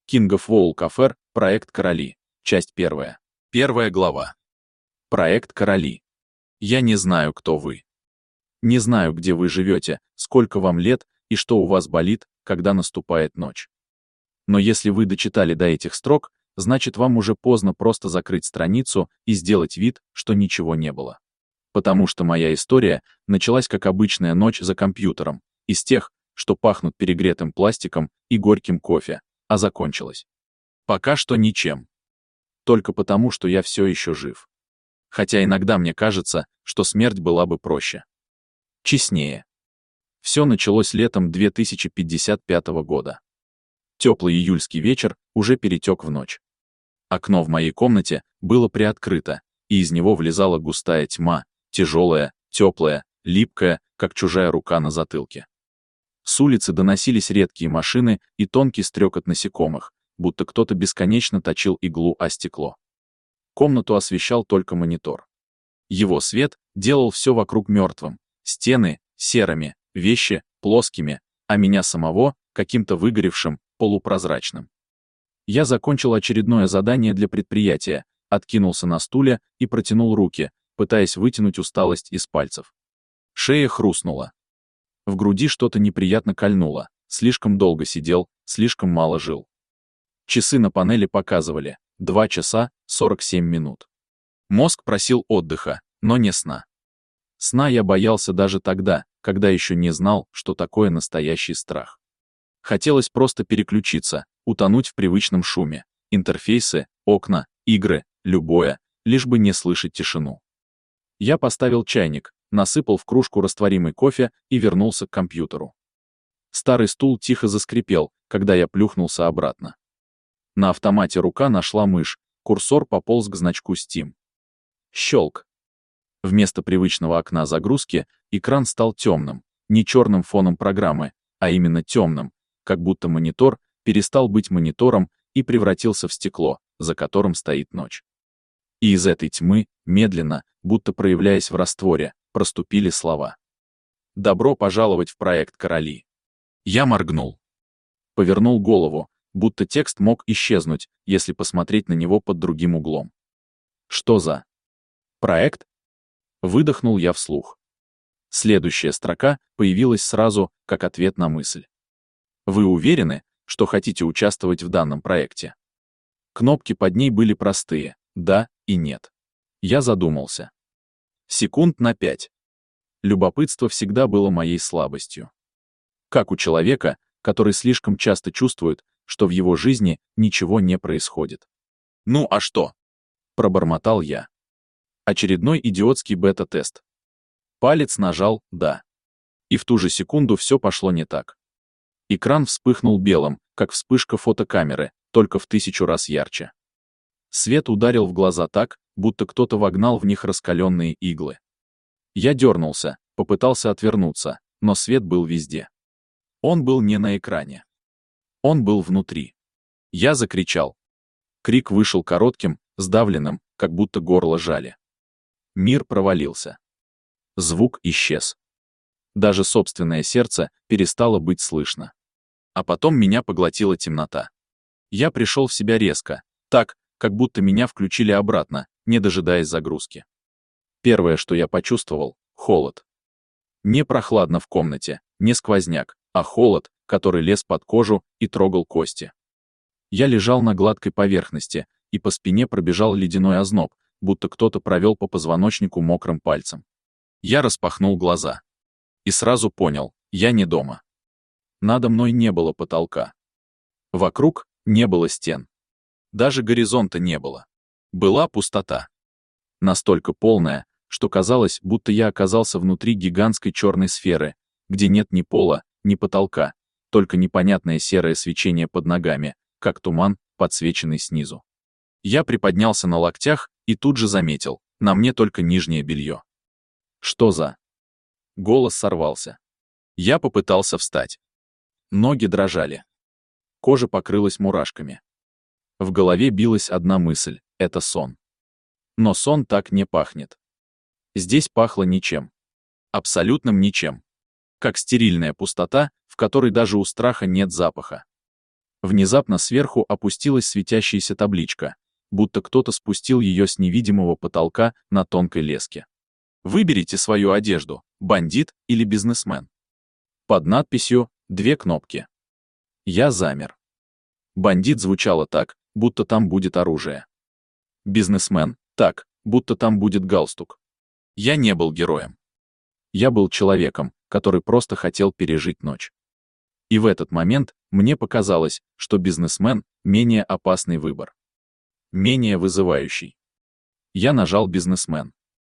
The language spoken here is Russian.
King of Walk Affair, проект «Короли», часть 1. Первая глава. Проект «Короли». Я не знаю, кто вы. Не знаю, где вы живете, сколько вам лет и что у вас болит, когда наступает ночь. Но если вы дочитали до этих строк, значит вам уже поздно просто закрыть страницу и сделать вид, что ничего не было. Потому что моя история началась как обычная ночь за компьютером, из тех, что пахнут перегретым пластиком и горьким кофе, а закончилась. Пока что ничем. Только потому, что я все еще жив. Хотя иногда мне кажется, что смерть была бы проще. Честнее. Все началось летом 2055 года. Теплый июльский вечер уже перетек в ночь. Окно в моей комнате было приоткрыто, и из него влезала густая тьма, тяжелая, теплая, липкая, как чужая рука на затылке. С улицы доносились редкие машины и тонкий стрекот насекомых, будто кто-то бесконечно точил иглу о стекло. Комнату освещал только монитор. Его свет делал все вокруг мертвым, стены — серыми, вещи — плоскими, а меня самого — каким-то выгоревшим, полупрозрачным. Я закончил очередное задание для предприятия, откинулся на стуле и протянул руки, пытаясь вытянуть усталость из пальцев. Шея хрустнула. В груди что-то неприятно кольнуло, слишком долго сидел, слишком мало жил. Часы на панели показывали 2 часа 47 минут. Мозг просил отдыха, но не сна. Сна я боялся даже тогда, когда еще не знал, что такое настоящий страх. Хотелось просто переключиться, утонуть в привычном шуме, интерфейсы, окна, игры, любое, лишь бы не слышать тишину. Я поставил чайник, насыпал в кружку растворимый кофе и вернулся к компьютеру. Старый стул тихо заскрипел, когда я плюхнулся обратно. На автомате рука нашла мышь, курсор пополз к значку Steam. Щелк. Вместо привычного окна загрузки экран стал темным, не черным фоном программы, а именно темным, как будто монитор перестал быть монитором и превратился в стекло, за которым стоит ночь. И из этой тьмы, медленно, будто проявляясь в растворе, проступили слова. «Добро пожаловать в проект «Короли». Я моргнул. Повернул голову, будто текст мог исчезнуть, если посмотреть на него под другим углом. Что за проект? Выдохнул я вслух. Следующая строка появилась сразу, как ответ на мысль. Вы уверены, что хотите участвовать в данном проекте? Кнопки под ней были простые, да и нет. Я задумался. Секунд на 5. Любопытство всегда было моей слабостью. Как у человека, который слишком часто чувствует, что в его жизни ничего не происходит. «Ну а что?» — пробормотал я. Очередной идиотский бета-тест. Палец нажал «да». И в ту же секунду все пошло не так. Экран вспыхнул белым, как вспышка фотокамеры, только в 1000 раз ярче. Свет ударил в глаза так, будто кто-то вогнал в них раскаленные иглы. Я дернулся, попытался отвернуться, но свет был везде. Он был не на экране. Он был внутри. Я закричал. Крик вышел коротким, сдавленным, как будто горло жали. Мир провалился. Звук исчез. Даже собственное сердце перестало быть слышно. А потом меня поглотила темнота. Я пришел в себя резко, так, как будто меня включили обратно, не дожидаясь загрузки. Первое, что я почувствовал — холод. Не прохладно в комнате, не сквозняк, а холод, который лез под кожу и трогал кости. Я лежал на гладкой поверхности, и по спине пробежал ледяной озноб, будто кто-то провел по позвоночнику мокрым пальцем. Я распахнул глаза. И сразу понял, я не дома. Надо мной не было потолка. Вокруг не было стен. Даже горизонта не было. Была пустота. Настолько полная, что казалось, будто я оказался внутри гигантской черной сферы, где нет ни пола, ни потолка, только непонятное серое свечение под ногами, как туман, подсвеченный снизу. Я приподнялся на локтях и тут же заметил, на мне только нижнее белье. Что за... Голос сорвался. Я попытался встать. Ноги дрожали. Кожа покрылась мурашками. В голове билась одна мысль — это сон. Но сон так не пахнет. Здесь пахло ничем. Абсолютным ничем. Как стерильная пустота, в которой даже у страха нет запаха. Внезапно сверху опустилась светящаяся табличка, будто кто-то спустил ее с невидимого потолка на тонкой леске. Выберите свою одежду, бандит или бизнесмен. Под надписью «Две кнопки». Я замер. Бандит звучало так, будто там будет оружие. Бизнесмен — так, будто там будет галстук. Я не был героем. Я был человеком, который просто хотел пережить ночь. И в этот момент мне показалось, что бизнесмен — менее опасный выбор. Менее вызывающий. Я нажал «бизнесмен».